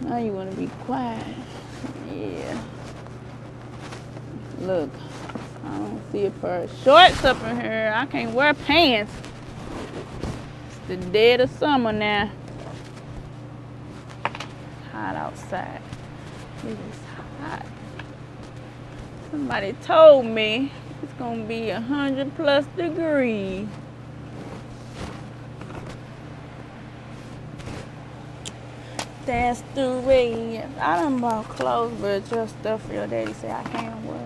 Now you want to be quiet. Yeah. Look, I don't see a pair of shorts up in here. I can't wear pants. It's the dead of summer now. Hot outside. It is hot. Somebody told me it's gonna be 100+ degrees. That's the way. I done bought clothes, but your stuff your daddy say I can't wear.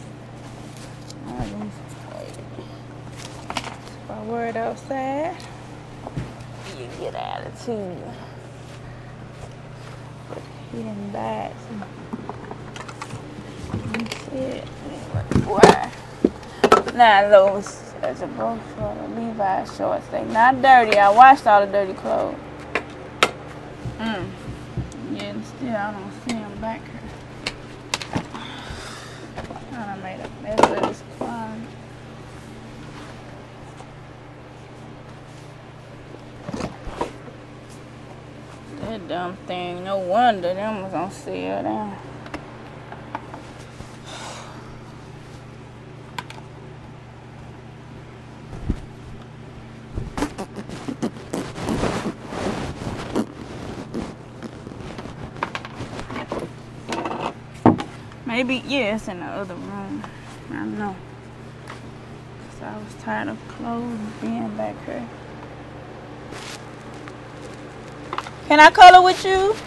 If I wear it outside, you get attitude. He didn't buy it. So why? Now those as a both for the Levi shorts. They not dirty. I washed all the dirty clothes. Yeah, and still I don't see them back here. I done made a mess of this closet. That dumb thing, no wonder them was gonna seal down. Maybe, yeah, it's in the other room. I don't know. Cause I was tired of clothes being back here. Can I color with you?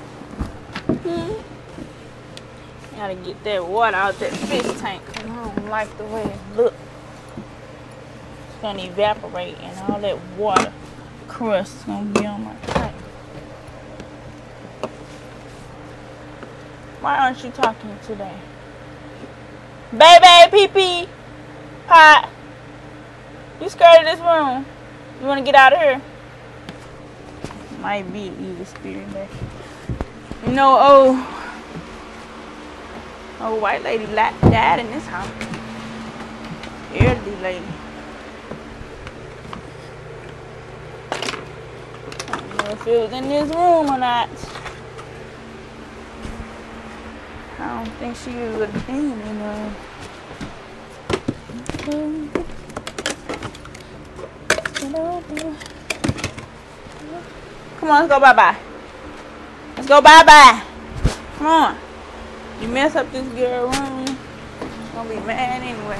Gotta get that water out that fish tank because I don't like the way it looks. It's gonna evaporate and all that water crust is gonna be on my tank. Why aren't you talking today? Baby, pee-pee, pot. You scared of this room? You wanna get out of here? Might be an evil spirit back here. You know, old white lady died in this house. Elderly lady. I don't know if it was in this room or not. I don't think she was a demon. Come on, let's go bye-bye. Let's go bye-bye. Come on. You mess up this girl room, she's gonna be mad anyway.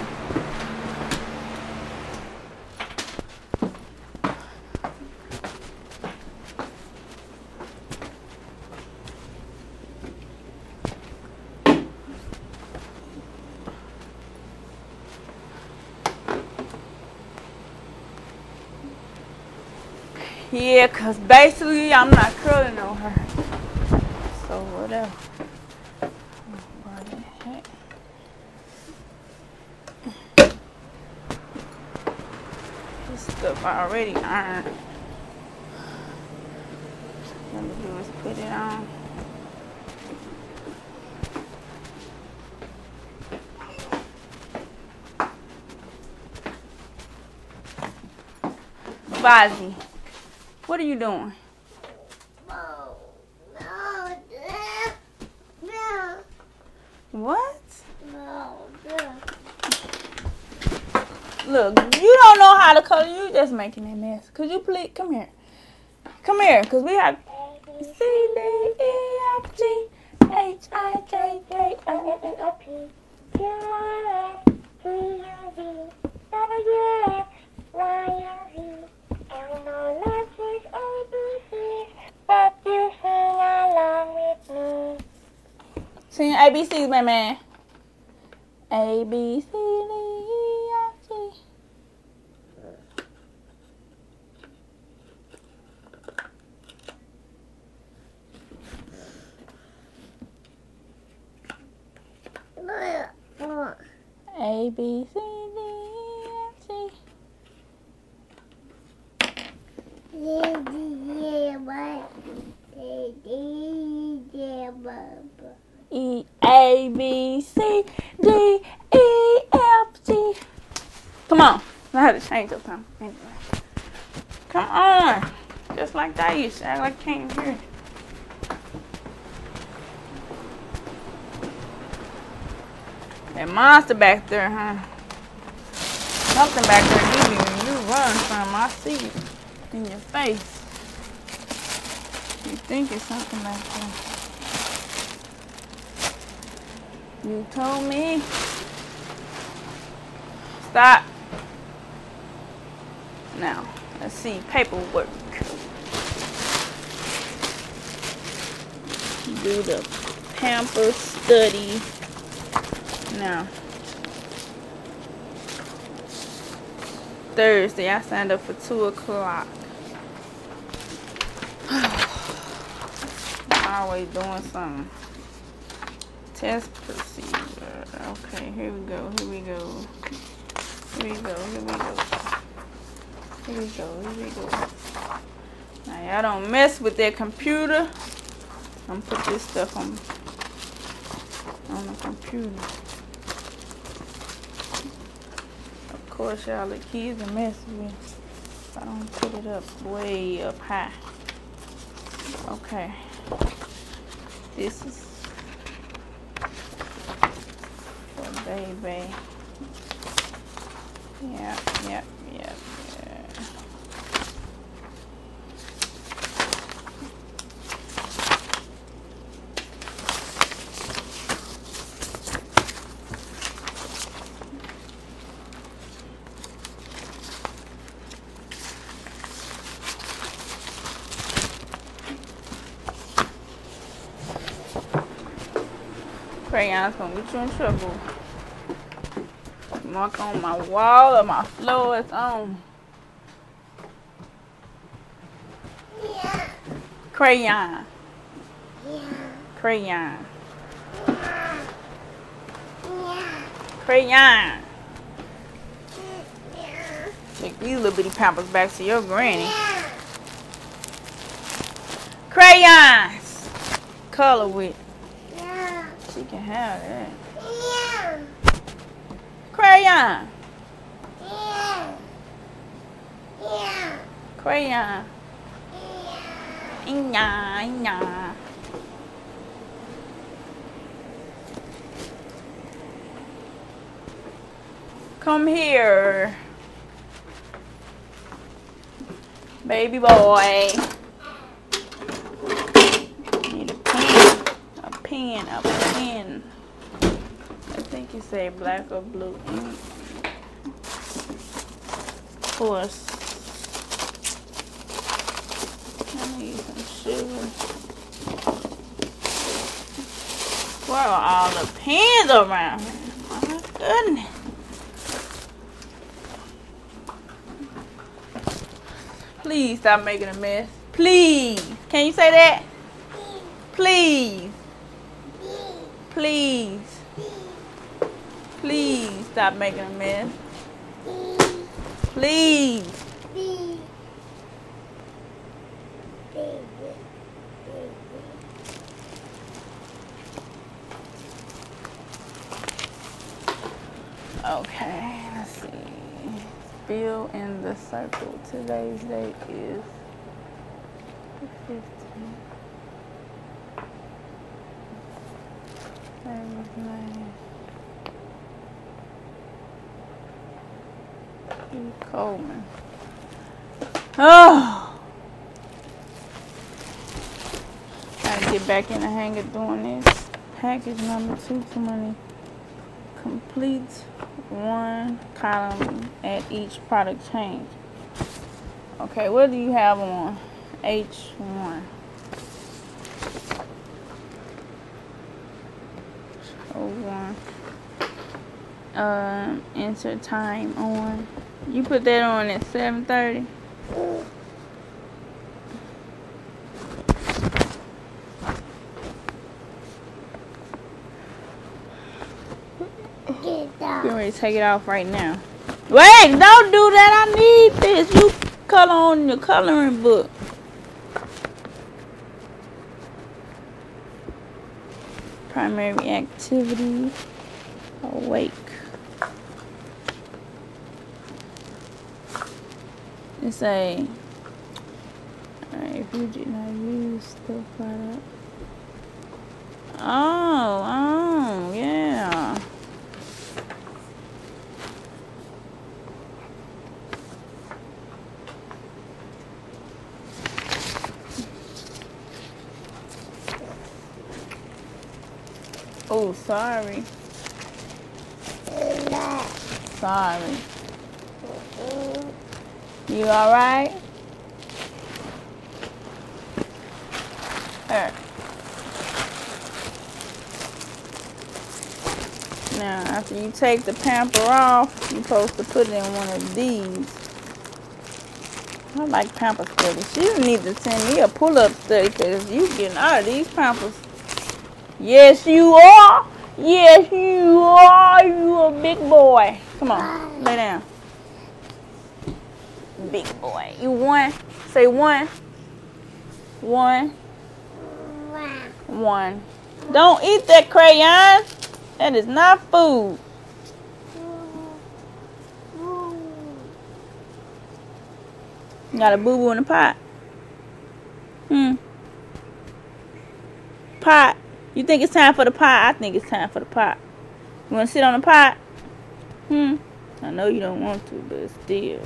Yeah, cause basically I'm not curling on her. So whatever. This stuff already ironed. All I'm gonna do is put it on. Vazi, what are you doing? What? Look, you don't know how to color. You just making a mess. Could you please come here? Come here, cause we have C D E F G H I J K L M N O P Q R S T U V W X Y and Z. And no letters A B C, but you sing along with me. Sing ABCs, my man. A B C D E F G. A B C D E F G. E A B C D E F G. Come on, I had to change your time. Anyway, come on, just like that. You act like you can't hear. That monster back there, huh? Something back there needing you run from. I see it in your face. You think it's something back there. You told me. Stop. Now, let's see. Paperwork. Do the pamper study. Now, Thursday, I signed up for 2 o'clock. I'm always doing something. Test procedure. Okay, here we go. Here we go. Here we go. Here we go. Here we go. Here we go. Now, y'all don't mess with that computer. I'm gonna put this stuff on the computer. Of course, y'all, the kids are messing with if I don't put it up way up high. Okay. This is for baby. Yep. Crayon's gonna get you in trouble. Mark on my wall or my floor, it's on. Yeah. Crayon. Yeah. Crayon. Yeah. Crayon. Yeah. Take these little bitty pampers back to your granny. Yeah. Crayons. Color with. Yeah. She can have that. Yeah. Crayon. Yeah. Yeah. Crayon. Inya. Come here. Baby boy. Need a pen. A pen. I think you say black or blue ink. Of course. I need some sugar. Where are all the pens around here? My goodness. Please stop making a mess. Please. Can you say that? Please. Please. Please stop making a mess. Please. Okay, let's see. Fill in the circle. Today's date is the 15th. Coleman. Oh, gotta get back in the hang of doing this. Package number 2 for money. Complete 1 column at each product change. Okay, what do you have on H1? O1. Enter time on. You put that on at 7:30. Get ready to take it off right now. Wait, don't do that. I need this. You color on your coloring book. Primary activity. Awake. It's a. Alright, if you did not use the product. Oh, yeah. Oh, sorry. Sorry. You alright? Here. Now, after you take the pamper off, you're supposed to put it in one of these. I like pamper studies. You need to send me a pull-up study because you getting out of these pampers. Yes, you are. Yes, you are. You a big boy. Come on, lay down. Big boy. You won. Say one. One. One. Don't eat that crayon. That is not food. You got a boo-boo in the pot. Pot. You think it's time for the pot? I think it's time for the pot. You want to sit on the pot? I know you don't want to, but still.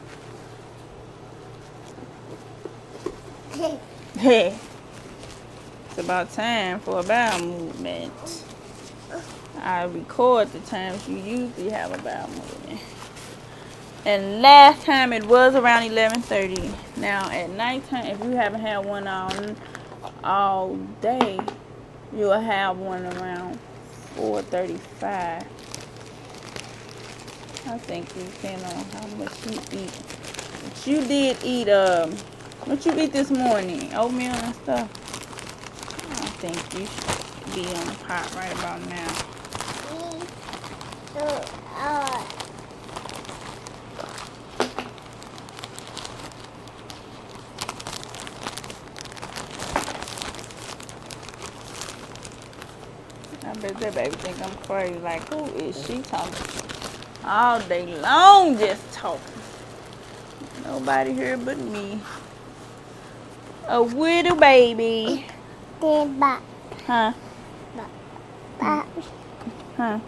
Hey. It's about time for a bowel movement. I record the times you usually have a bowel movement. And last time it was around 11:30. Now at nighttime, if you haven't had one all day, you'll have one around 4:35. I think it depends on how much you eat. But you did eat what you eat this morning? Oatmeal and stuff. I think you should be on the pot right about now. I bet that baby think I'm crazy. Like, who is she talking to? All day long just talking. Nobody here but me. A little baby. Huh? Huh?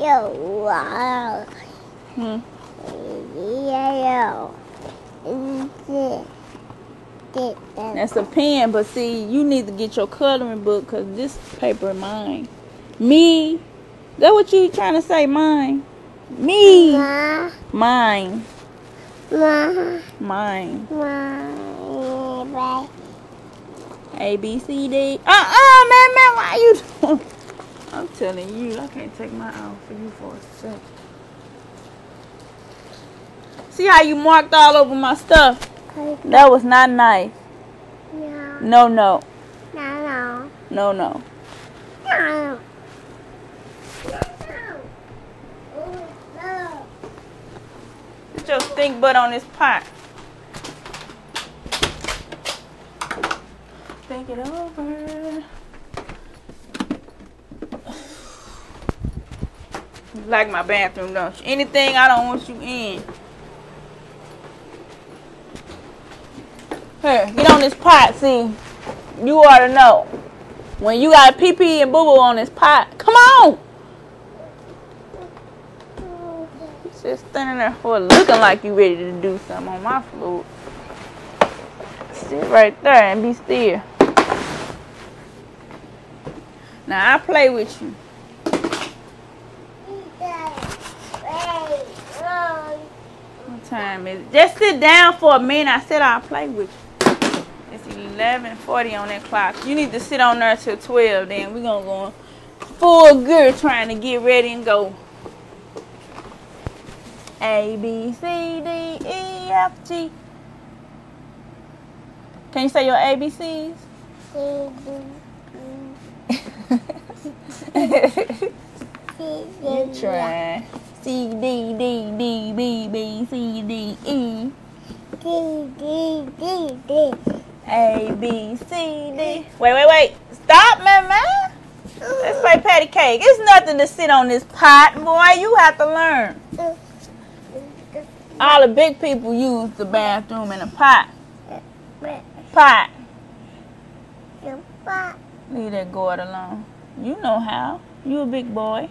That's a pen, but see, you need to get your coloring book because this paper is mine. Me? That what you trying to say, mine? Me? Mine. Mine. A, B, C, D. Man, why you doing? I'm telling you, I can't take my eye off of you for a second. See how you marked all over my stuff? That was not nice. No. No. Put your stink butt on this pot. Think it over. You like my bathroom, don't you? Anything I don't want you in. Here, get on this pot, see. You ought to know. When you got pee-pee and boo-boo on this pot, come on! Just standing there for looking like you ready to do something on my floor. Sit right there and be still. Now I play with you. What time is it? Just sit down for a minute. I said I'll play with you. It's 11:40 on that clock. You need to sit on there till 12. Then we're gonna go full gear trying to get ready and go. A, B, C, D, E, F, G. Can you say your ABCs? You try. C, D, D, D, B, B, C, D, E. A, B, C, D. Wait. Stop, man. Let's play patty cake. It's nothing to sit on this pot, boy. You have to learn. All the big people use the bathroom in a pot. Pot. Leave that gourd alone. You know how. You a big boy.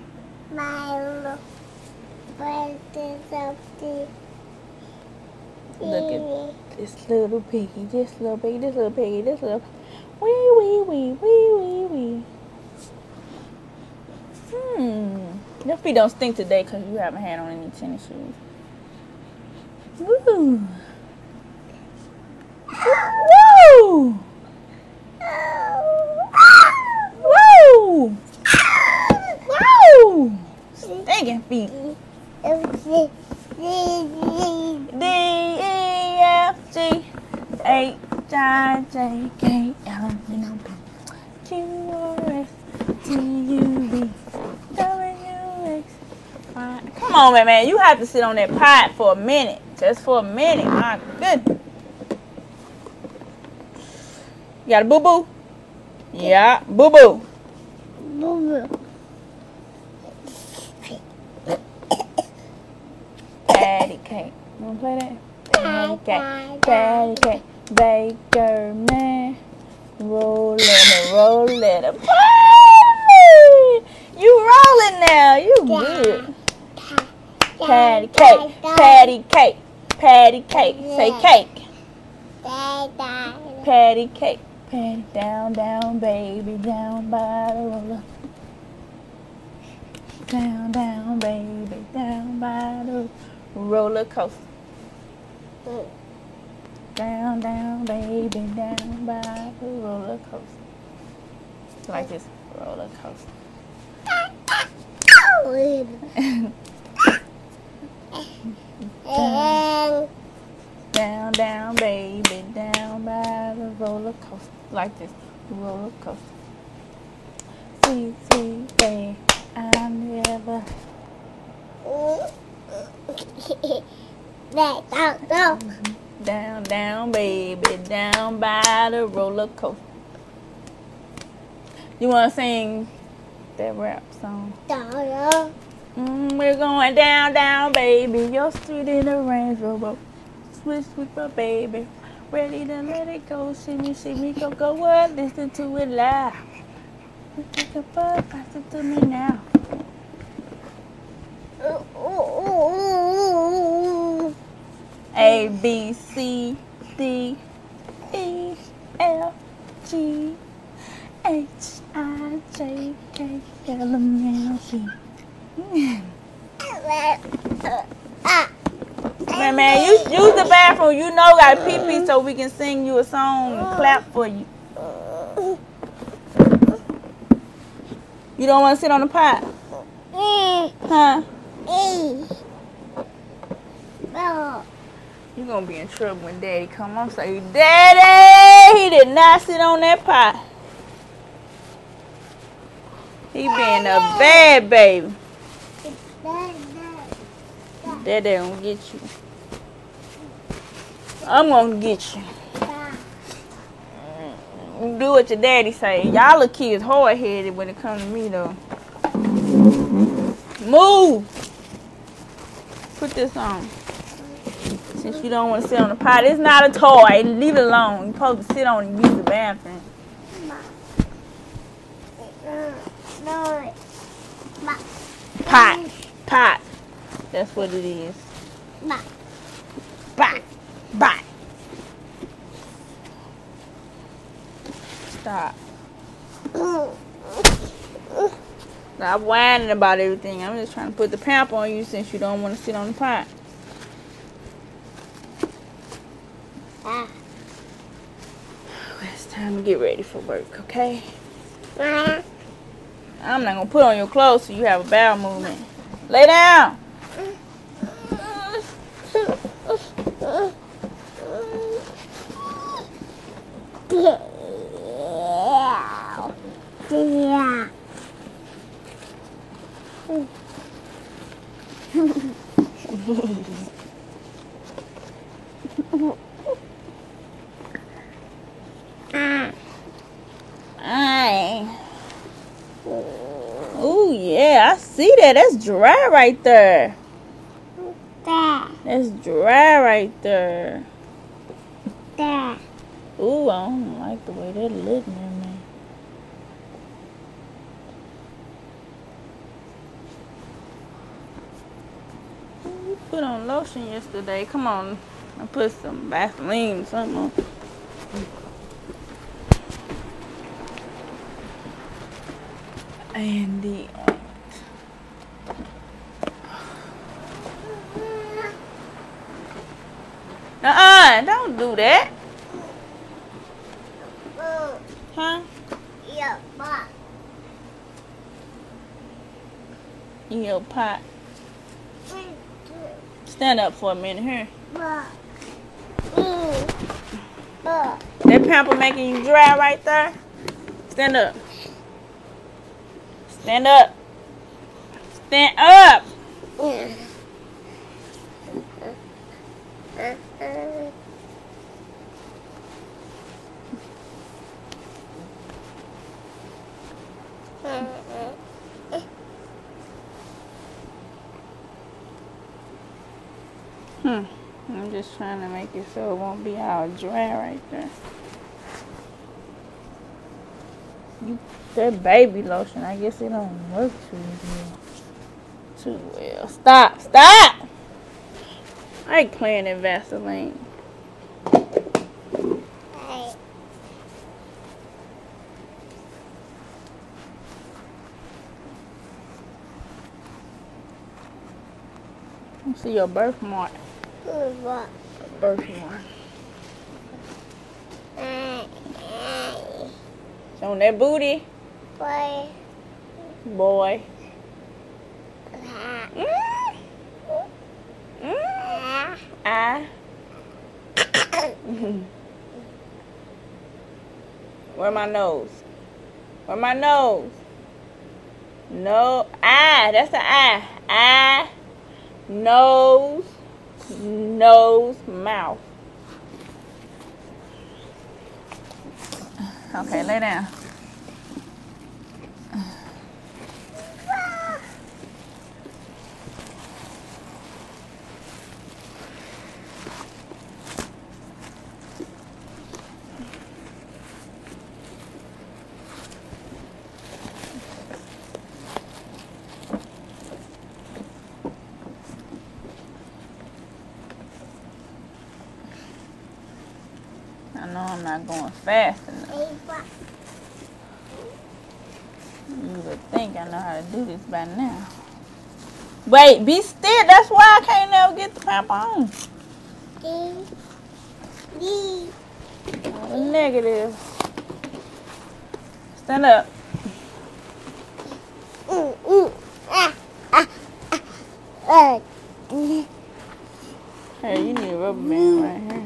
Look at this little piggy, this little piggy, this little piggy, this little wee. Your feet don't stink today because you haven't had on any tennis shoes. Woo! Woo! Woo! Woo! Stinking feet. D E F G H I J K L M N O P Q R S T U V W X Y. Come on, man. You have to sit on that pot for a minute. Just for a minute. My goodness. You got a boo-boo? Yeah, boo-boo. Boo-boo. Patty cake. You want to play that? Patty cake. Patty cake. Baker man. Roll it. You rolling now. You good. Patty cake. Patty cake. Patty cake. Say cake. Patty cake. Patty down, down, baby, down by the roller. Down, down, baby, down by the roller coaster. Down, down, baby, down by the roller coaster. Like this roller coaster. Down, down, baby, down by the roller coaster. Like this roller coaster. Sweet, sweet baby, I'm never. Down, down, baby, down by the roller coaster. You want to sing that rap song? We're going down, down, baby. Your street in the Range Rover. Switch, my baby. Ready to let it go. See me, go, go, what? Listen to it loud. Take a buzz, pass it to me now. A, B, C, D, E, F, G, H, I, J, K, L, M, N, O, P. Man, you use the bathroom. You know, got to pee-pee so we can sing you a song and clap for you. You don't want to sit on the pot? Huh? You're going to be in trouble when Daddy come. I'm saying, Daddy, he did not sit on that pot. He being a bad baby. Daddy gonna get you. I'm gonna get you. Do what your daddy say. Y'all little kids hard-headed when it comes to me, though. Move! Put this on. Since you don't want to sit on the pot. It's not a toy. Leave it alone. You're supposed to sit on and use the bathroom. Pot. That's what it is. Pot. Stop. Stop whining about everything. I'm just trying to put the pamper on you since you don't want to sit on the pot. It's time to get ready for work, okay? I'm not going to put on your clothes so you have a bowel movement. Lay down. Oh yeah, I see that. That's dry right there. That's dry right there. Ooh, I don't like the way that looking at me. You put on lotion yesterday. Come on, I put some Vaseline or something on. And the Don't do that. Huh? Yeah, but. In your pot. Stand up for a minute here. That pamper making you dry right there? Stand up. Stand up. Stand up. I'm just trying to make it so it won't be all dry right there. That baby lotion, I guess it don't work too well. Stop! I ain't playing in Vaseline. See your birthmark. What? Birthmark. It's on that booty. Boy. Where my nose? Where my nose? No. That's the eye. Eye. Nose. Mouth. Okay, lay down. I know I'm not going fast enough. You would think I know how to do this by now. Wait, be still. That's why I can't never get the pamper on. Negative. Stand up. Hey, you need a rubber band right here.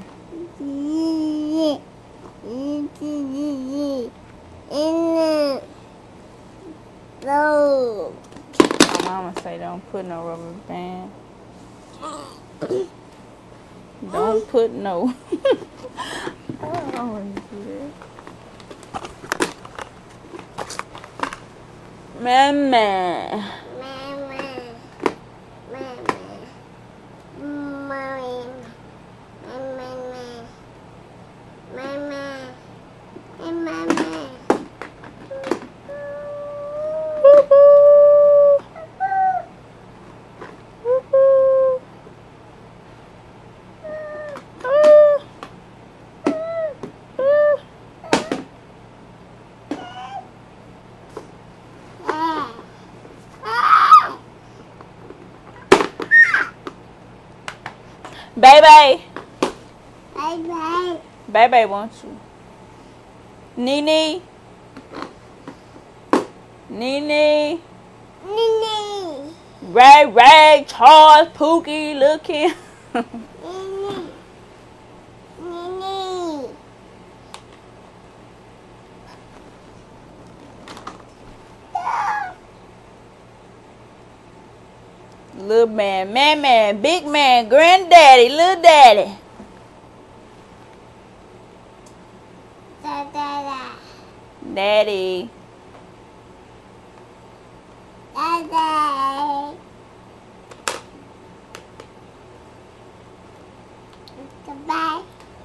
No. My mama say don't put no rubber band. Don't put no. I don't want to do that. Mama. Baby. Baby wants you. Nene. Ray, Charles, Pookie, Lil' Kim. Little man, man, big man, granddaddy, little daddy. Daddy. Goodbye.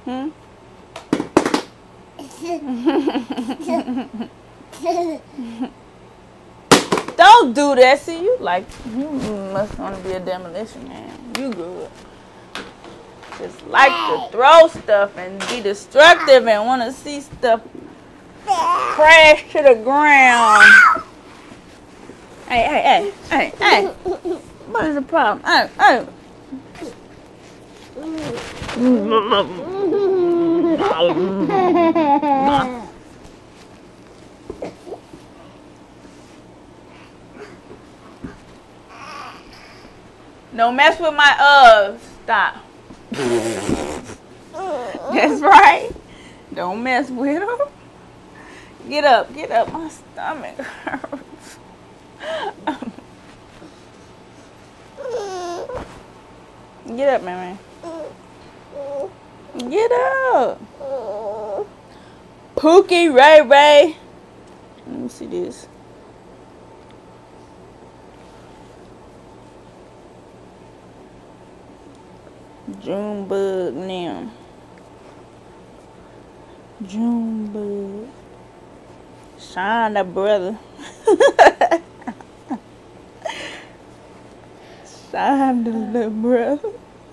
Don't do that. See, you must want to be a demolition man. You good. Just like to throw stuff and be destructive and want to see stuff crash to the ground. Hey. What is the problem? Hey. Don't mess with my stop. That's right. Don't mess with them. Get up, my stomach hurts. Get up, man. Get up. Pookie Ray Ray. Let me see this. Junebug now. Junebug. Shine the brother. Shine the little brother.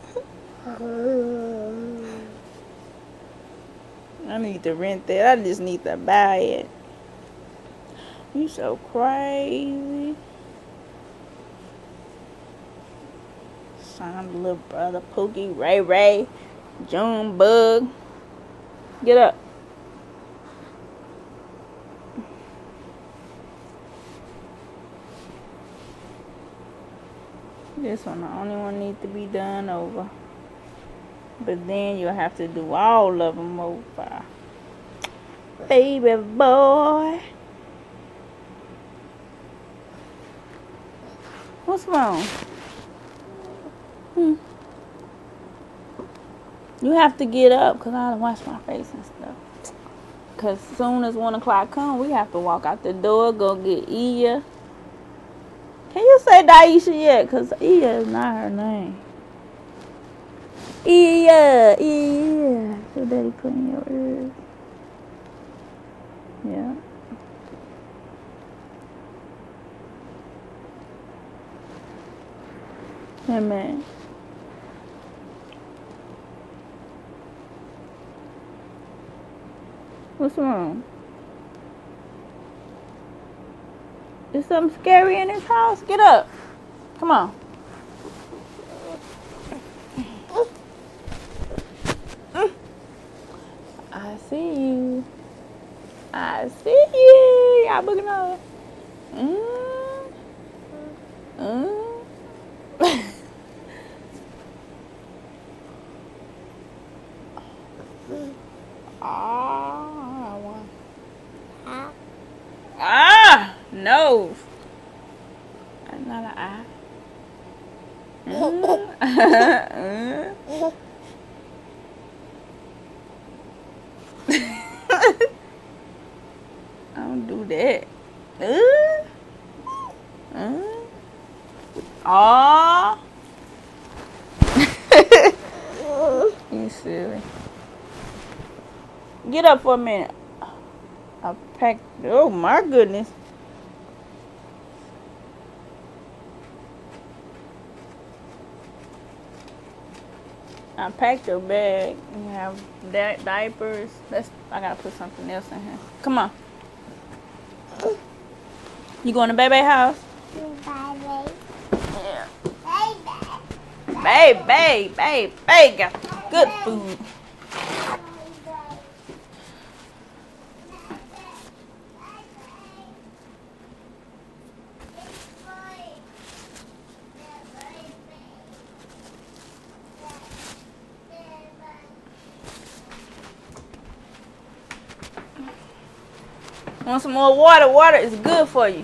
I need to rent that. I just need to buy it. You so crazy. Shine the little brother. Pookie Ray Ray. Junebug. Get up. This one, the only one needs to be done over. But then you'll have to do all of them over. Baby boy. What's wrong? You have to get up because I gotta wash my face and stuff. Because as soon as 1 o'clock comes, we have to walk out the door, go get Iya. Can you say Daisha yet? Because Iya is not her name. Iya. So daddy clean your ears. Yeah. Hey, man. What's wrong? Is something scary in this house? Get up. Come on. I see you. I see you. Y'all looking over. No. That's not an eye. I don't do that. Aww. You silly. Get up for a minute. I packed. Oh my goodness. I packed your bag. You have diapers. I gotta put something else in here. Come on. You going to Baby house? Yeah. Baby. Got good food. Want some more water? Water is good for you.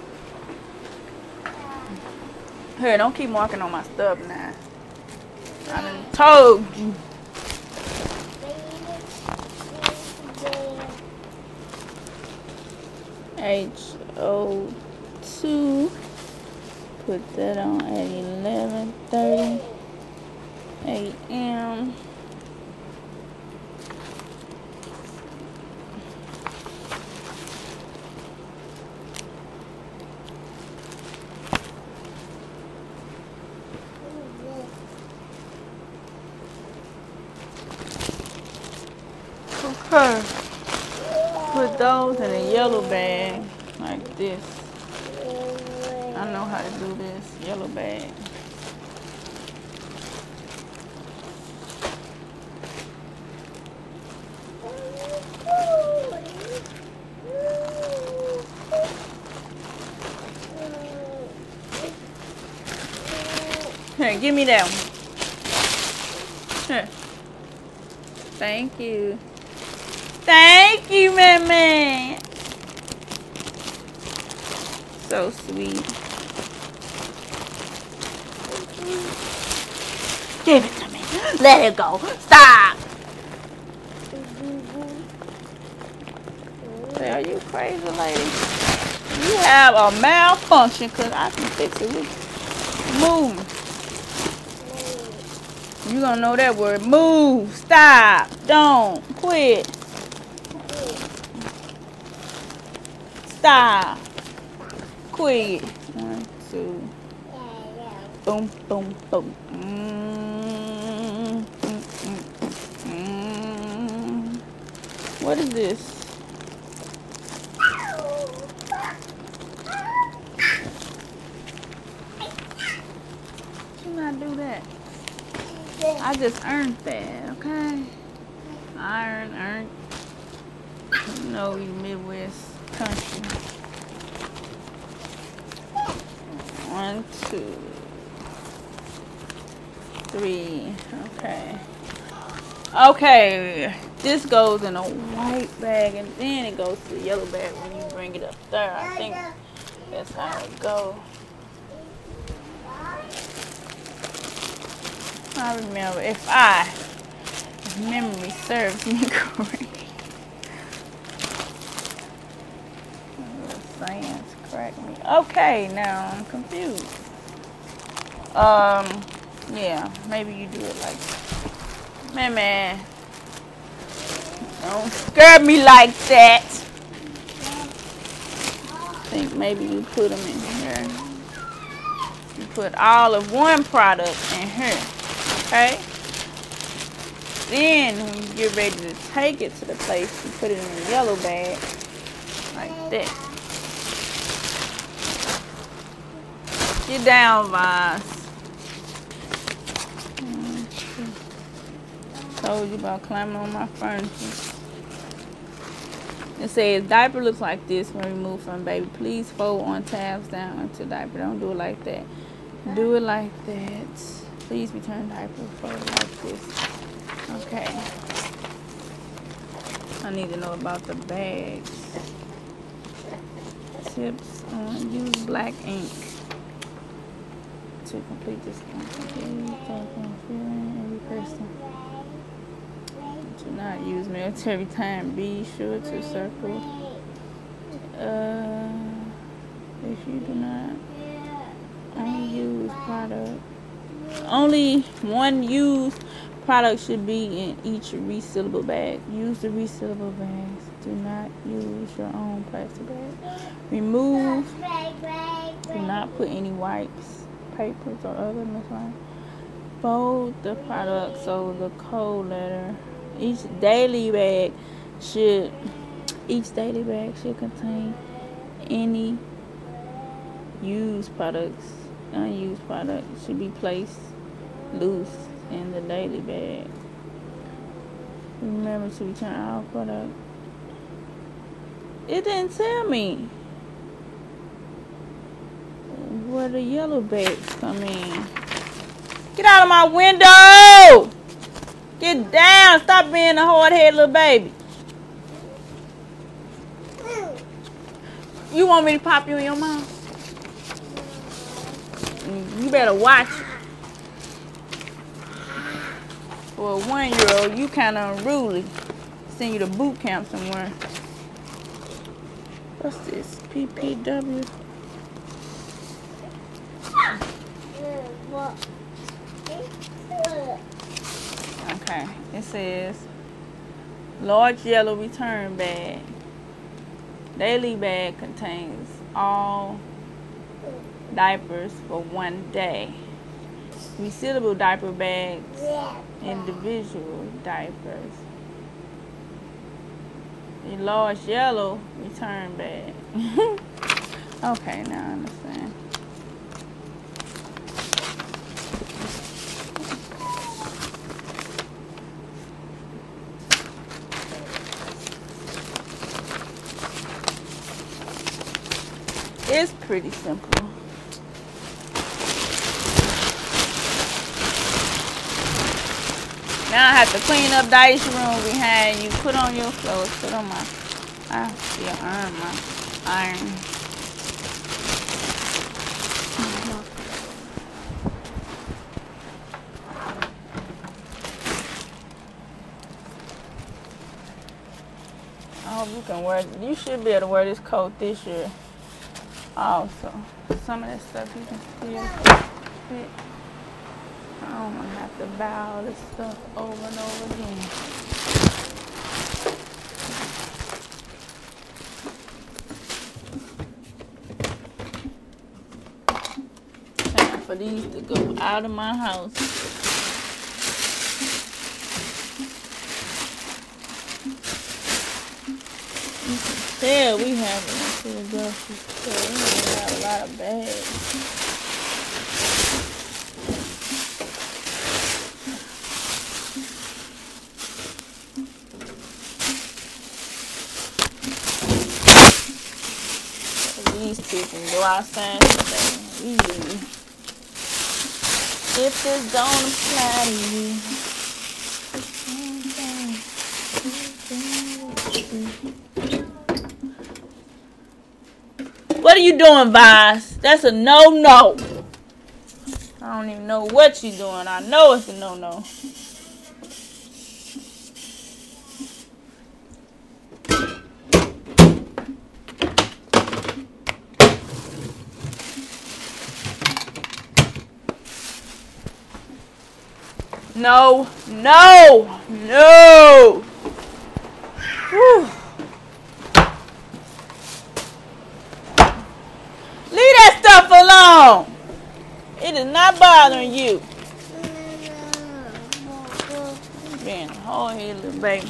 Here, don't keep marking on my stuff now. I done told you. HO2. Put that on at 11:30 a.m. Okay. Put those in a yellow bag like this. I know how to do this. Yellow bag. Here, give me that one. Here. Thank you. Thank you, man. So sweet. Give it to me. Let it go. Stop. Say, are you crazy, lady? You have a malfunction, because I can fix it with move. You gonna know that word. Move. Stop. Don't. Quit. Stop. Quit. 1, 2. Boom, boom, boom. What is this? Should not do that. I just earned that, okay? I earned. You know, we Midwest country. 1, 2, 3. Okay. Okay. This goes in a white bag and then it goes to the yellow bag when you bring it up there. I think that's how it goes. I remember if memory serves me correct. Science crack me. Okay, now I'm confused. Yeah, maybe you do it like that. Man, don't scare me like that. I think maybe you put them in here. You put all of one product in here, okay? Then when you get ready to take it to the place, you put it in the yellow bag like that. Get down, Vines. Told you about climbing on my furniture. It says diaper looks like this when removed from baby. Please fold on tabs down into diaper. Don't do it like that. Do it like that. Please return diaper fold like this. Okay. I need to know about the bags. Tips on use black ink to complete this one. Every person. Do not use military time. Be sure to circle. If you do not only use product, only one used product should be in each resealable bag. Use the resealable bags. Do not use your own plastic bag. Remove. Do not put any wipes, papers, or other miscellaneous. Fold the product so the code letter. Each daily bag should contain any used products. Unused products should be placed loose in the daily bag. Remember to return all product. It didn't tell me where the yellow bags come in. Get out of my window! Get down! Stop being a hard-headed little baby. You want me to pop you in your mouth? You better watch it. For a 1-year-old, you kind of unruly. Send you to boot camp somewhere. What's this? PPW? Okay, it says large yellow return bag. Daily bag contains all diapers for 1 day. Resealable diaper bags, individual diapers. A large yellow return bag. Okay, now I understand. It's pretty simple. Now I have to clean up Dice's room behind you. Put on your clothes. Put on my. I still iron my iron. I hope you can wear. You should be able to wear this coat this year. Also, some of that stuff you can still fit. I don't want to have to buy all this stuff over and over again. Time for these to go out of my house. You can tell we haven't went to the grocery store. We have a lot of bags. These two can go outside today. Easy. If this don't apply to you. What are you doing, Vice? That's a no-no. I don't even know what you're doing. I know it's a no-no. No, no, no. Whew. Leave that stuff alone. It is not bothering you. Being a whole head little baby.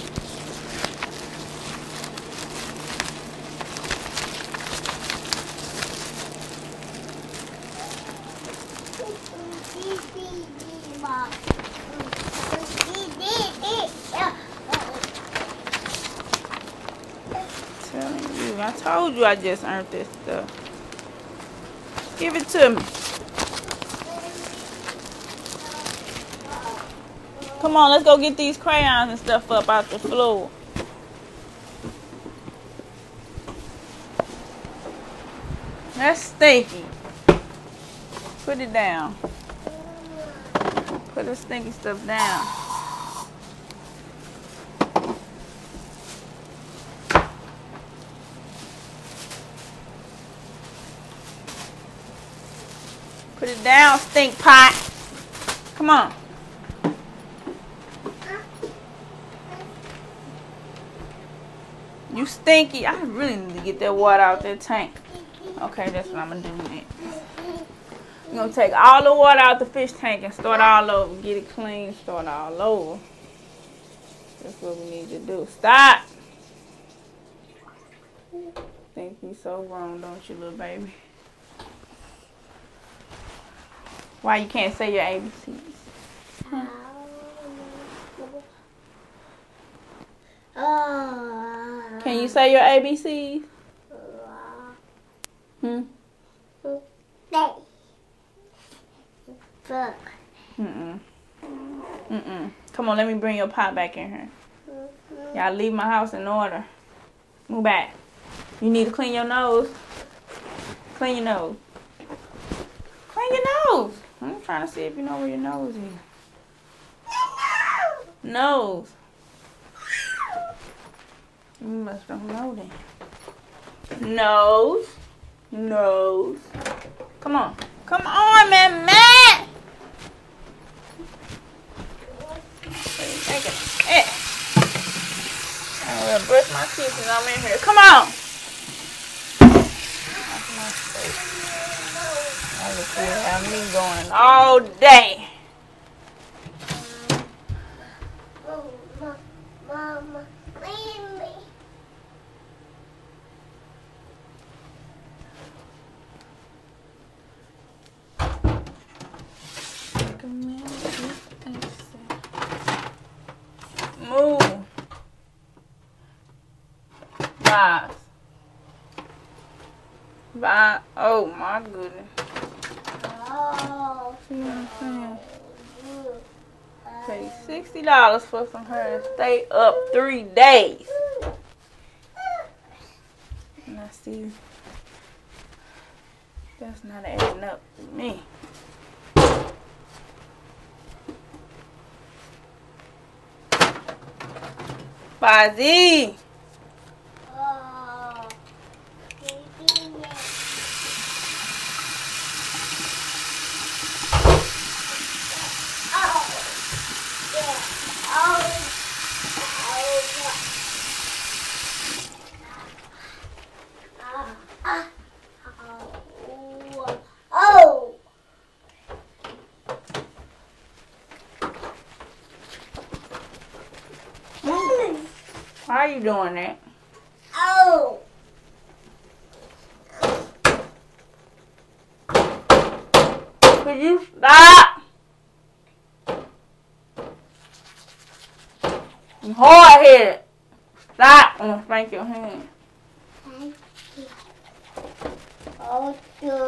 I told you I just earned this stuff. Give it to me. Come on, let's go get these crayons and stuff up out the floor. That's stinky. Put it down. Put the stinky stuff down. Put it down, stink pot. Come on. You stinky. I really need to get that water out that tank. Okay, that's what I'm going to do next. I'm going to take all the water out the fish tank and start all over. Get it clean, start all over. That's what we need to do. Stop. Think you so wrong, don't you, little baby? Why you can't say your ABCs? Huh? Can you say your ABCs? Come on, let me bring your pot back in here. Y'all leave my house in order. Move back. You need to clean your nose. Clean your nose. Clean your nose. I'm trying to see if you know where your nose is. Nose. You must don't know then. Nose. Nose. Come on. Come on, man. What are you thinking? Hey. I'm going to brush my teeth and I'm in here. Come on. That's my face. I just will have me going all day. Mama, leave me. Move. Vibes. Vibe. Oh my goodness. Oh. See what I'm saying? Pay $60 for some hair and stay up 3 days. And I see that's not adding up to me. Fozzie. Oh. Why are you doing that? Oh. Could you stop? I'm hard-headed. Stop. I'm gonna spank your hand. Oh,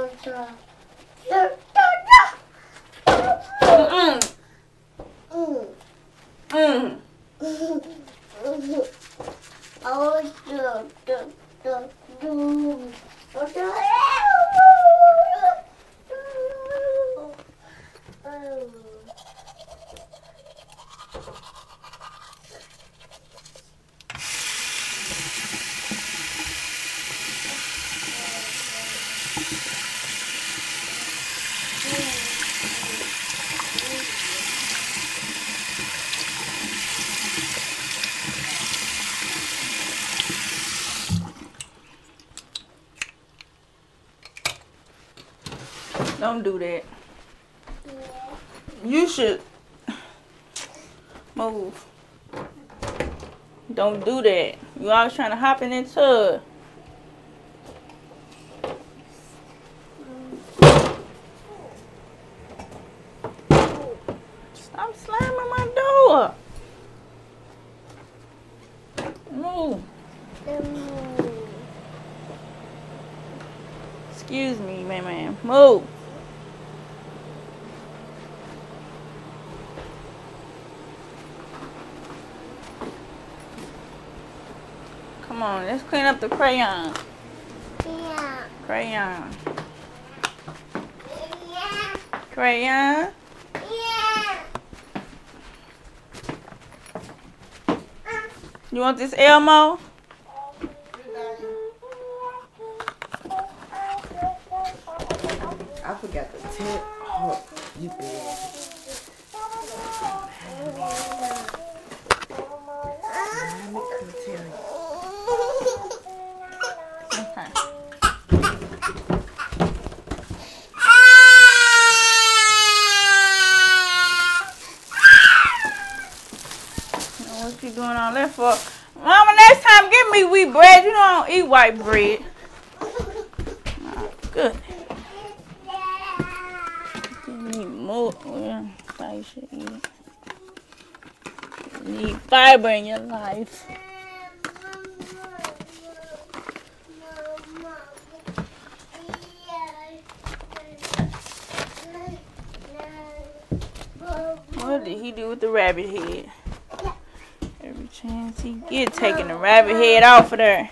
Don't do that. You should move. Don't do that. You always trying to hop in that tub. Stop slamming my door. Move. Excuse me, man. Move. Come on, let's clean up the crayon. yeah. Crayon. Yeah. Crayon. Yeah. You want this Elmo? I forgot the tip. Oh, you bad. Let me come tell you. Okay. What you doing all that for? Mama, next time give me wheat bread. You know I don't eat white bread. Oh, good. You need more. Well, how you should eat it. You need fiber in your life. What did he do with the rabbit head? Every chance he get, taking the rabbit head off of there.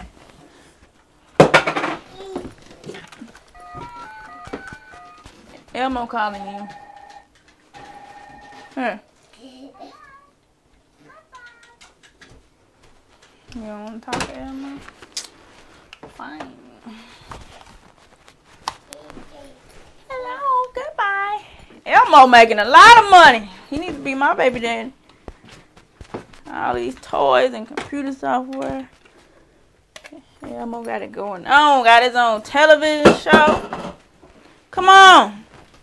Elmo calling you. Here. You don't want to talk to Elmo? Fine. Hello, goodbye. Elmo making a lot of money. He needs to be my baby daddy. All these toys and computer software. Elmo got it going on. Got his own television show. Come on.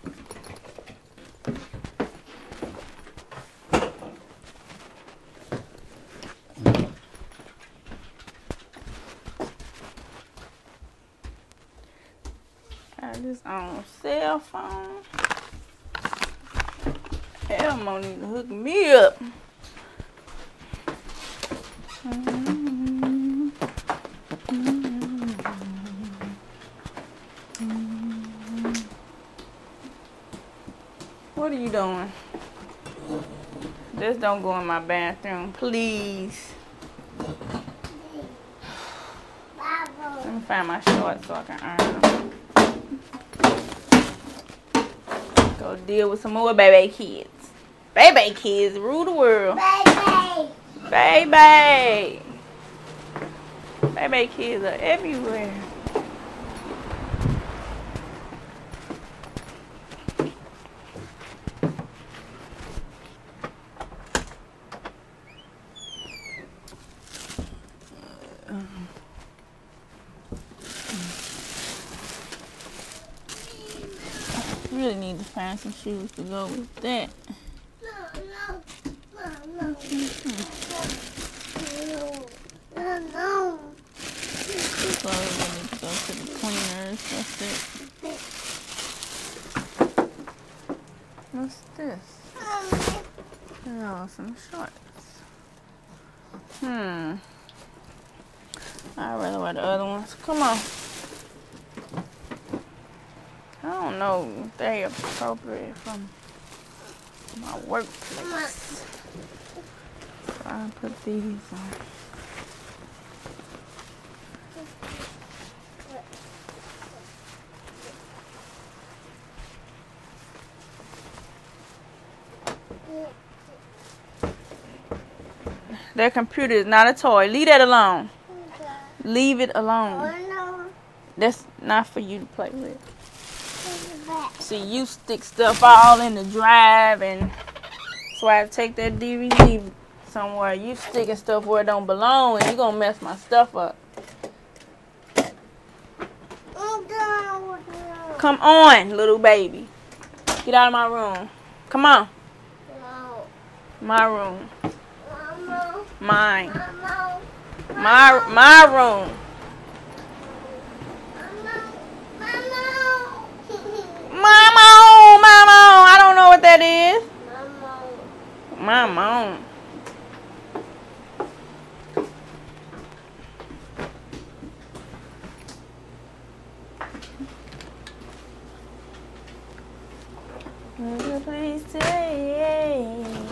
Got this on cell phone. Elmo need to hook me up. What are you doing? Just don't go in my bathroom, please. Let me find my shorts so I can iron them. Go deal with some more baby kids. Baby kids rule the world. Baby. Baby kids are everywhere. Really need to find some shoes to go with that. Clothes I need to go to the cleaners. That's it. What's this? Oh, some shorts. I'd rather wear the other ones. Come on. I don't know if they're appropriate from my workplace. So I'll put these on. Their computer is not a toy. Leave that alone. Leave it alone. That's not for you to play with. See, you stick stuff all in the drive, and so I have to take that DVD somewhere. You sticking stuff where it don't belong, and you're going to mess my stuff up. Come on, little baby. Get out of my room. Come on. My room. Mine. My room. Mama, I don't know what that is. Mama. Will you please stay?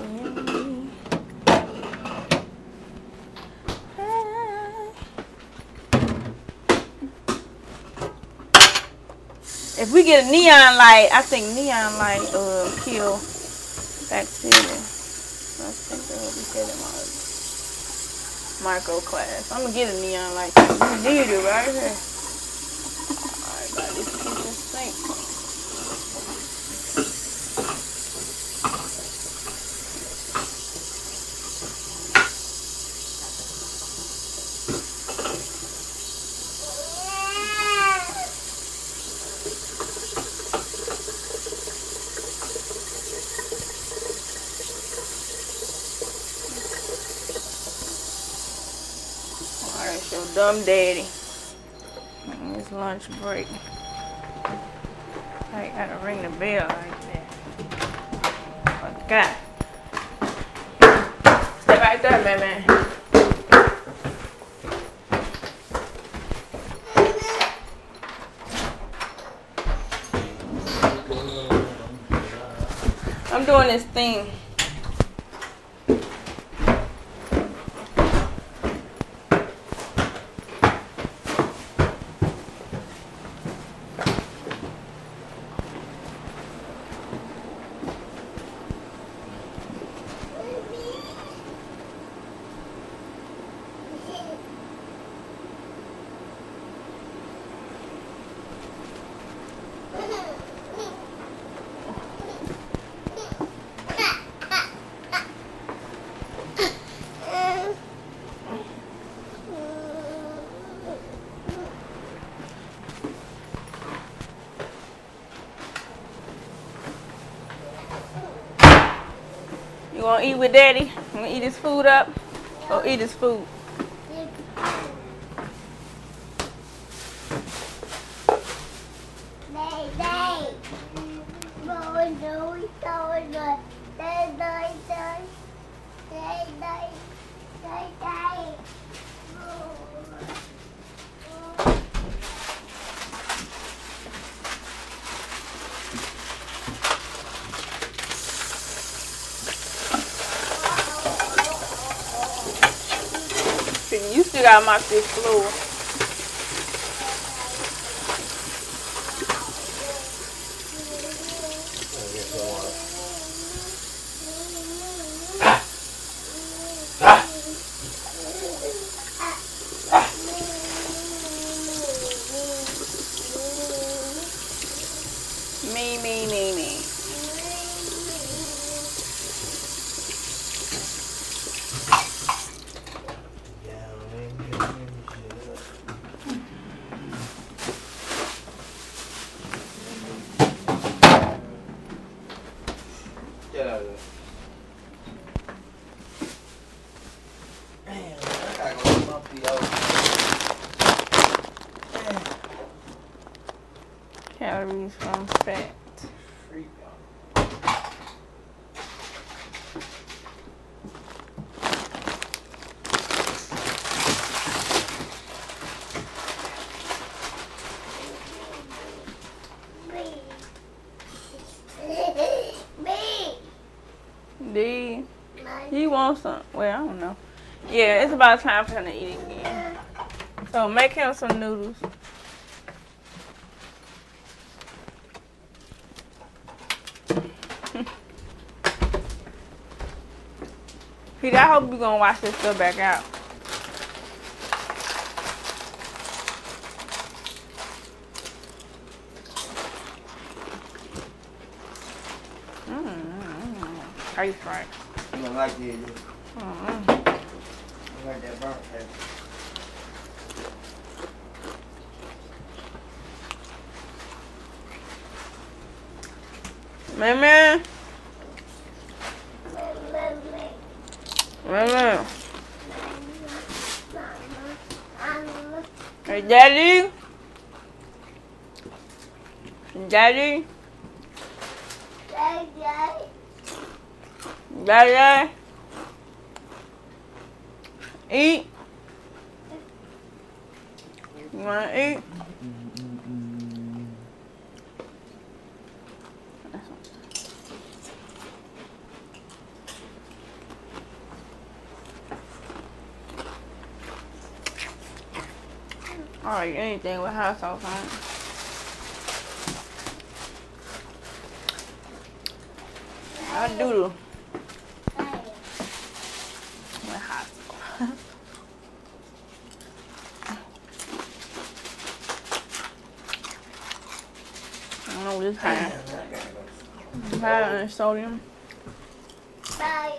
If we get a neon light, I think neon light kill bacteria. I think that will be good in my micro class. I'm gonna get a neon light. You need it right here. Alright, got this kitchen sink. Your dumb daddy. It's lunch break. I gotta ring the bell like that. Okay. Stay right there, man. I'm doing this thing. You want to eat with Daddy? You want to eat his food up? Or eat his food? still gotta mop this floor. Me. Get out of there. Damn, I gotta go bump the old. Calories from fat. Freak D. You want some? Well, I don't know. Yeah, it's about time for him to eat again. So make him some noodles. Pete, I hope you're gonna wash this stuff back out. Tastes right. You don't like it? You like that burnt pepper? Man. Hey, Daddy. Daddy. Daddy. Eat. You wanna eat? I'll eat anything with hot sauce on it. I doodle with hot sauce. I don't know what this high. High in sodium. Bye.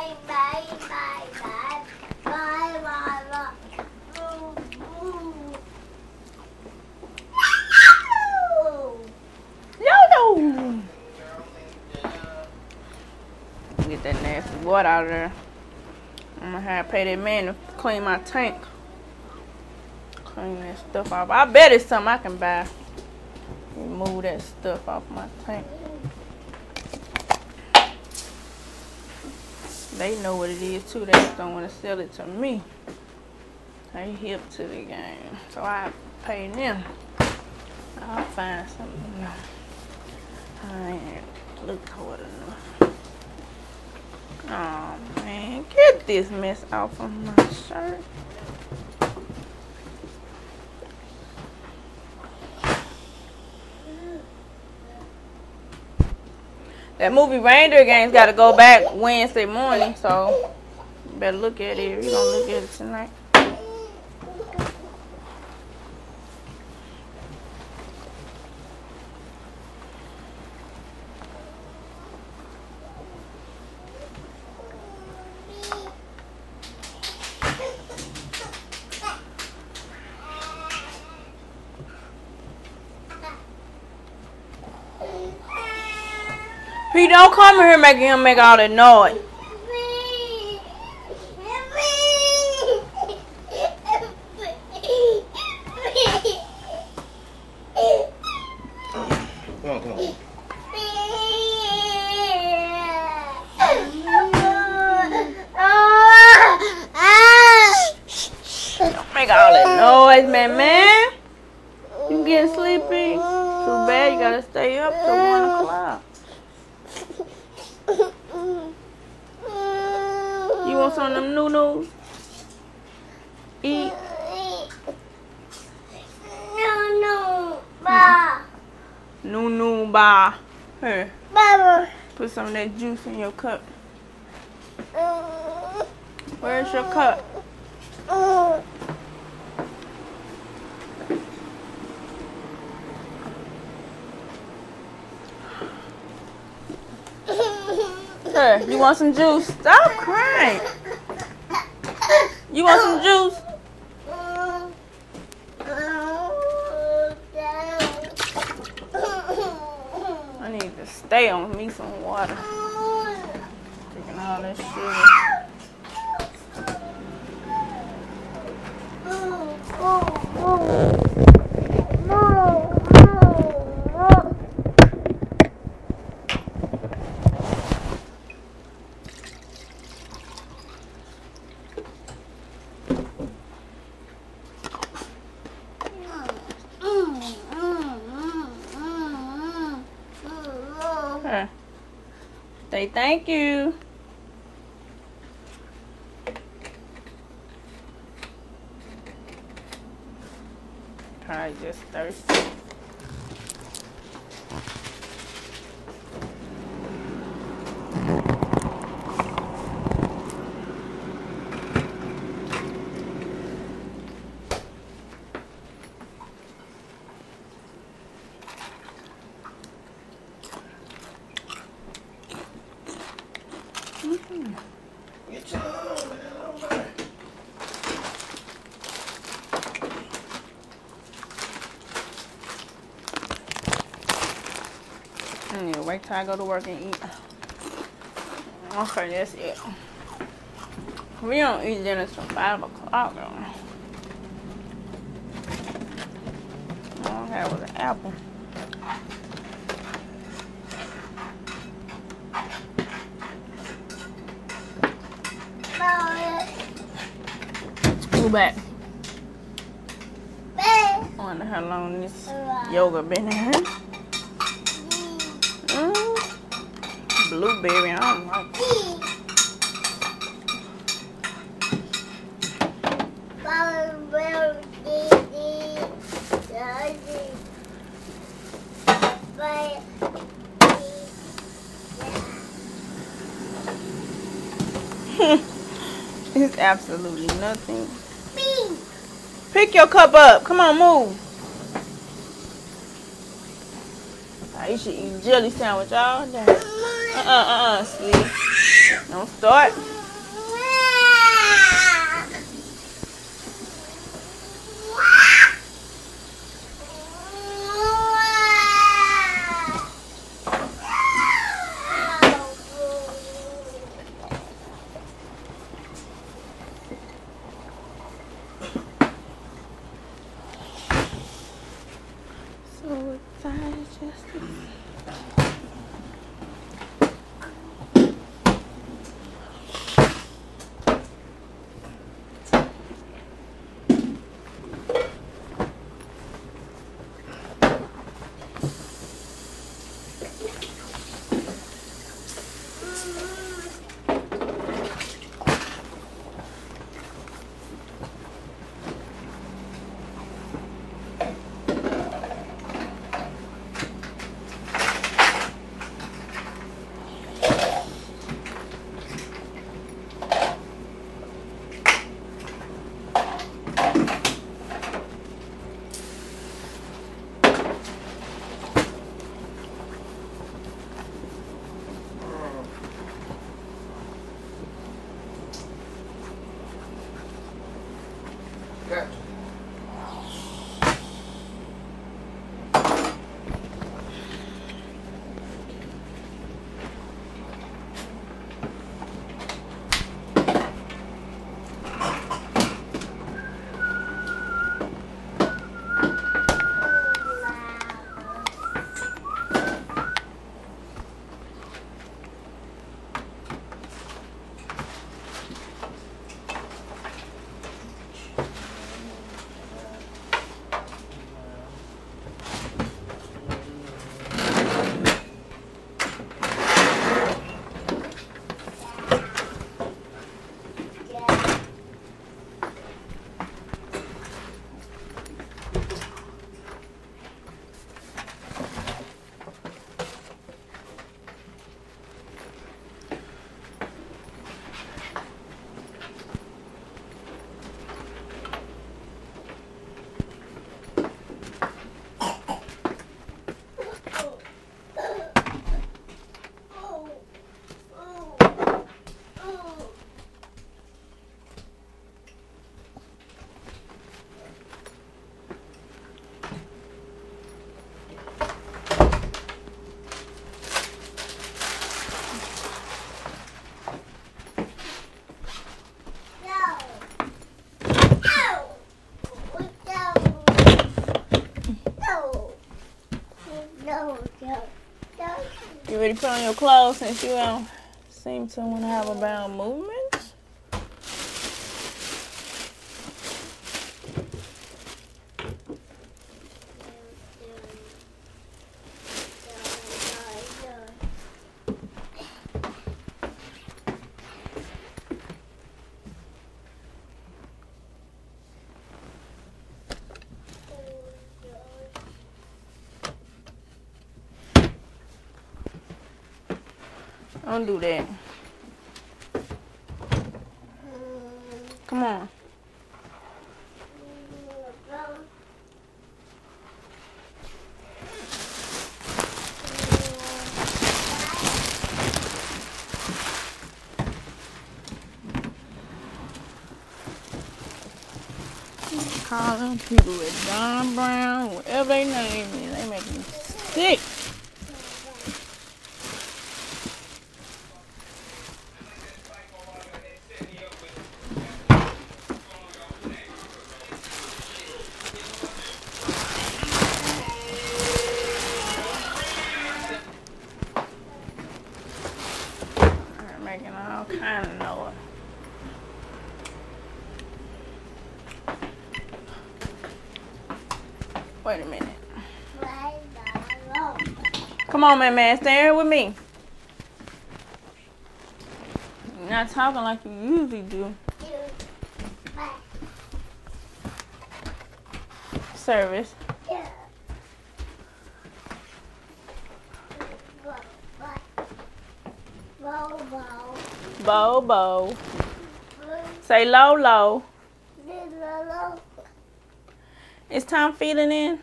Get that nasty water out of there. I'm gonna have to pay that man to clean my tank. Clean that stuff off. I bet it's something I can buy. Remove that stuff off my tank. They know what it is too. They just don't want to sell it to me. They hip to the game. So I pay them. I'll find something. I ain't looked hard enough. Oh man, get this mess off of my shirt. That movie Reindeer Games got to go back Wednesday morning, so you better look at it. You're gonna look at it tonight. He don't come here making him make all that noise. Come on. Don't make all that noise, man. You getting sleepy? Too bad you gotta stay up till 1 o'clock. You want some of them noodles? Eat. No, ba. No, bye. Here, Baba. put some of that juice in your cup. Where's your cup? Here, you want some juice? Stop crying. You want some juice? I need to stay on me some water. Taking all that sugar. Here. Say thank you. Probably just thirsty. Get your I need to wait till I go to work and eat. Okay, that's it. We don't eat dinner till 5 o'clock though. All I had was an apple. Screw back. I wonder how long this yoga been in here. Blueberry, I don't like it. It's absolutely nothing. Pick your cup up. Come on, move. You should eat jelly sandwich all day. Sweetie. Don't start. So excited just to... You ready to put on your clothes since you don't seem to want to have a bowel movement? Don't do that. Come on. Calling people with Don Brown, whatever they name is, they make me sick. They're making all kind of noise. Wait a minute. Come on, man. Stay here with me. You're not talking like you usually do. Service. Bobo. Say low, low. Is Tom feeling in?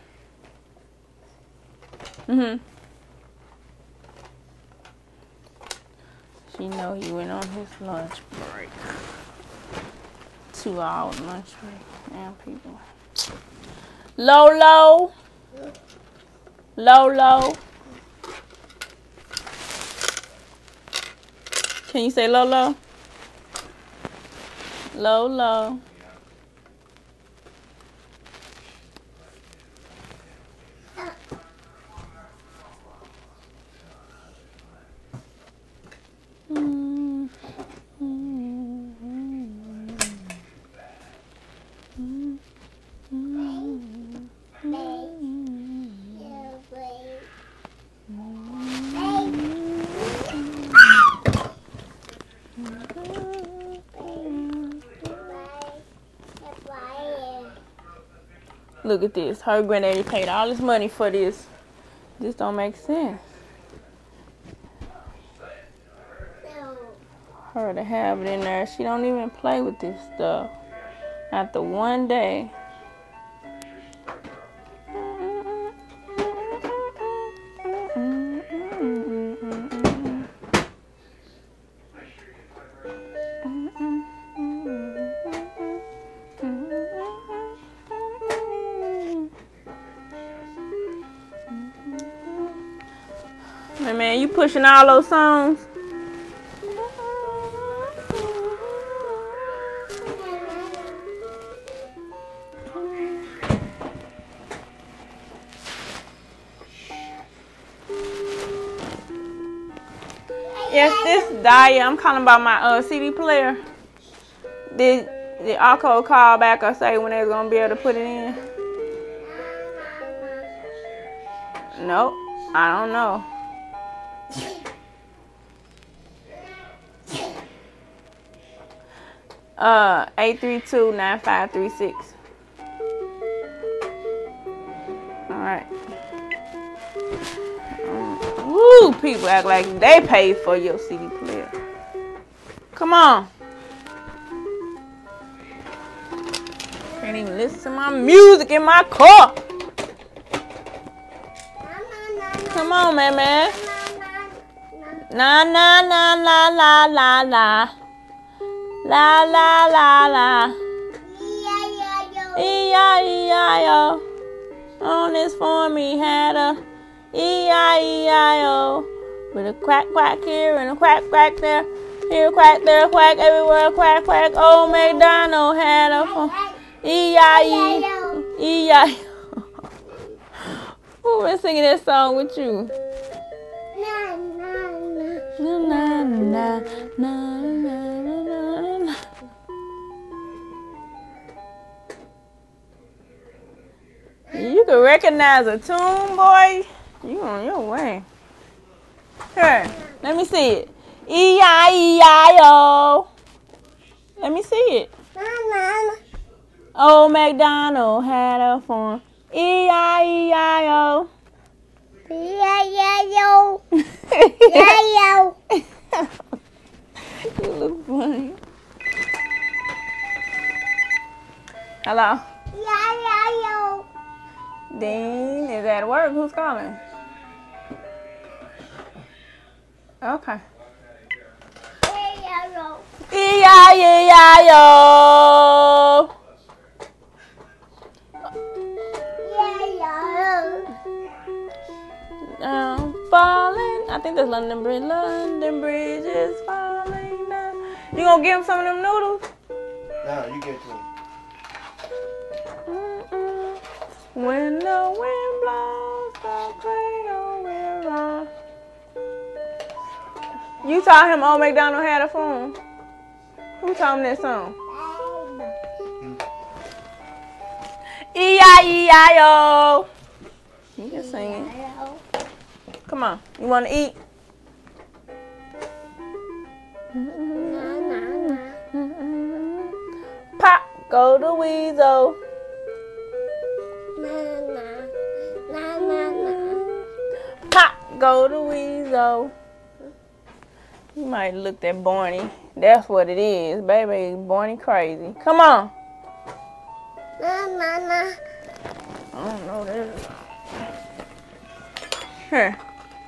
She know he went on his lunch break. 2-hour lunch break. Damn people. Low. Can you say low? Low. Look at this. Her granddaddy paid all this money for this. This don't make sense. Her to have it in there. She don't even play with this stuff. After one day. Hey man, you pushing all those songs? Yes, this is Daya. I'm calling about my CD player. Did Arco call back or say when they was gonna be able to put it in? Nope, I don't know. Uh, 832-9536. All right. Woo, people act like they paid for your CD player. Come on. Can't even listen to my music in my car. Come on, man. Na na na la la la la. La la la la. E-I-E-I-O. On this form he had a E-I-E-I-O. With a quack quack here and a quack quack there. Here quack, there quack, everywhere quack quack. Old MacDonald had a form. E-I-E. E-I-O. Who been singing that song with you? Na na na. Na na na na na na na. You can recognize a tune, boy. You on your way. Here, let me see it. E-I-E-I-O. Let me see it. Na na na. Old MacDonald had a farm. E-I-E-I-O. Yeah yeah yo. Yeah yo. You look funny. Hello? Yeah yeah yo. Dean is at work. Who's calling? Okay. Yeah yeah yo. E-I-E-I-O. Yeah yeah yo. Falling. I think that's London Bridge. London Bridge is falling down. You gonna give him some of them noodles? No, you get to it. Mm-mm. When the wind blows, the cradle will rock. You taught him Old MacDonald had a phone. Who taught him that song? E-I-E-I-O. You can sing it. Come on. You want to eat? Pop, go to Weasel. Pop, go to Weasel. You might look at Barney. That's what it is. Baby, Barney crazy. Come on. I don't know this. Here.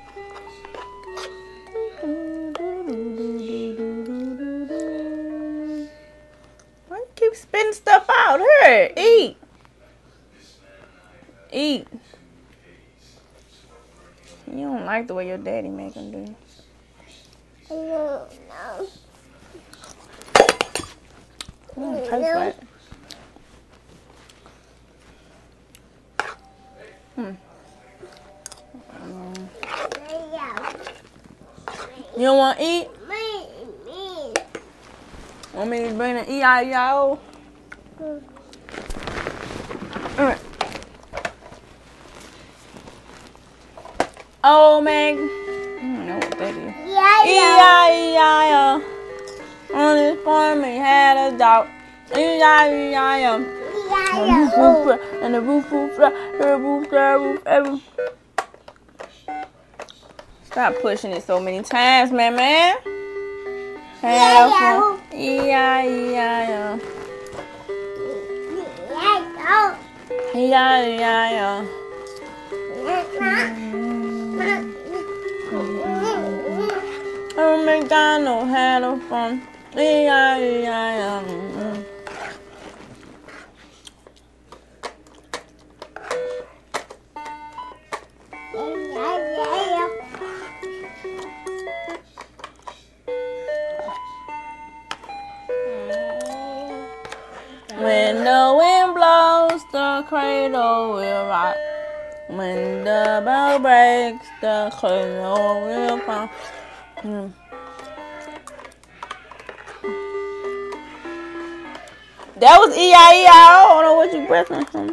Why you keep spitting stuff out? Here, eat. Eat. You don't like the way your daddy make him do. Taste like. You don't want to eat? Want me to bring the E-I-E-I-O? Alright. Oh, Meg. I don't know what that is. E-I-E-I-O. On his farm he had a dog. E-I-E-I-O. And the roof, every. Stop pushing it so many times, man. Had a farm. E-I-E-I-O. E-I-E-I-O. Old MacDonald had a farm. E-I-E-I-O. When the wind blows, the cradle will rock. When the bell breaks, the cradle will fall. That was E-I-E-I-O. I don't know what you breathing from.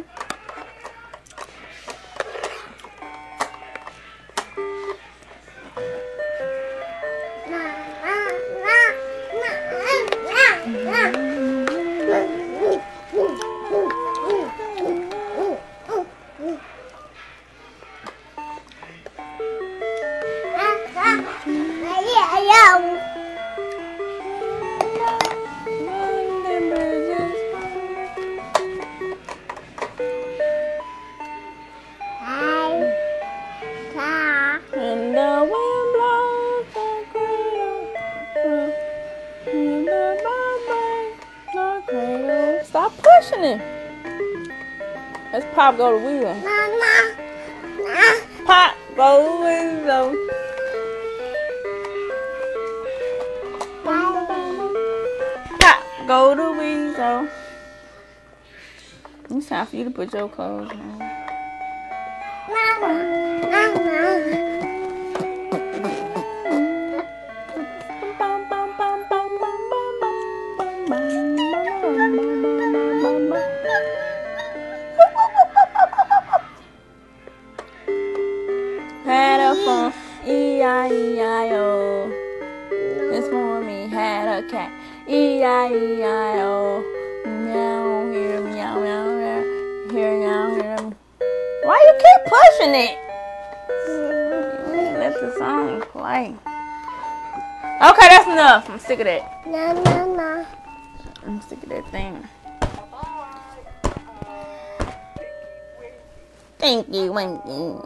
Stop pushing it. Let's Pop go to Weasel. Pop go to Weasel. Pop go to Weasel. It's time for you to put your clothes on. a farm. E-I-E-I-O. This morning had a cat. E-I-E-I-O. Meow, here, meow, meow, meow. Here, meow, here. Why you keep pushing it? Let the song play. Okay, that's enough. I'm sick of that. No. I'm sick of that thing. Tinky Winky.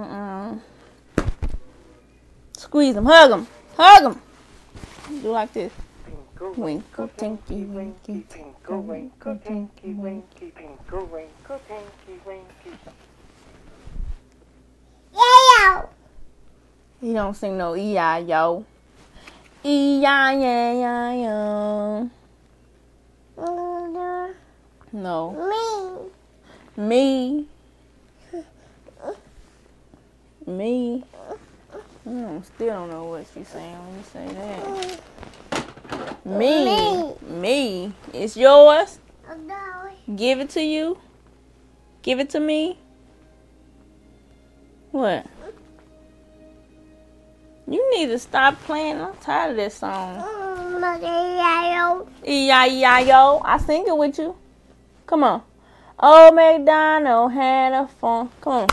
Squeeze him, hug him, hug him. Do like this. Winkle, Tinky Winky, Tinkle, Winkle, Tinky Winky, Tinkle, winkle, tinky, winky. Yeah. He don't sing no E-I-O. E-I-E-I-O. No. Me. Still don't know what she's saying when you say that. Me. It's yours. No. Give it to you. Give it to me. What? You need to stop playing. I'm tired of this song. E-I-E-I-O. I sing it with you. Come on. Old MacDonald had a farm. Come on.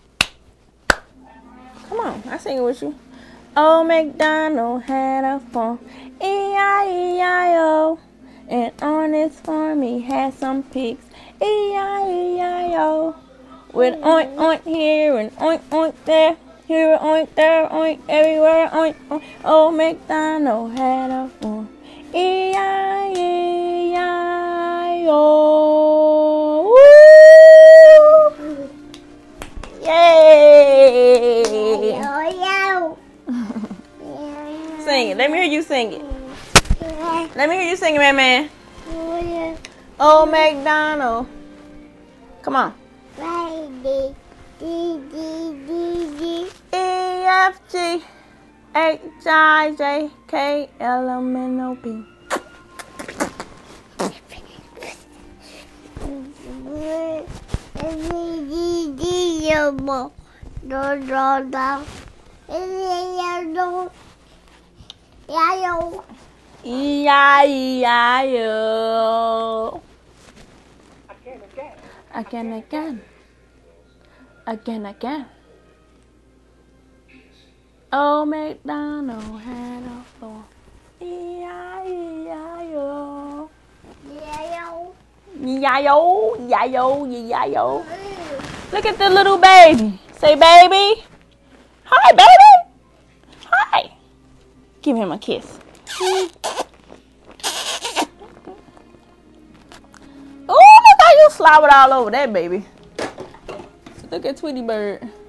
Come on. I sing it with you. Old MacDonald had a farm. E-I-E-I-O. And on his farm he had some pigs. E-I-E-I-O. With oink oink here and oink oink there. Here oink there oink everywhere oink oink. Old MacDonald had a farm. E-I-E-I-O. Woo! Yay! Sing it. Let me hear you sing it. Let me hear you sing it, man. Old MacDonald. Come on. E-F-G H-I-J-K-L-M-N-O-P. E-I-E-I-O. Again. Old MacDonald had a farm. E-I-E-I-O. E-I-O. Look at the little baby. Say, baby. Hi, baby. Hi. Give him a kiss. Oh, look how you slobbered all over that baby. Look at Tweety Bird.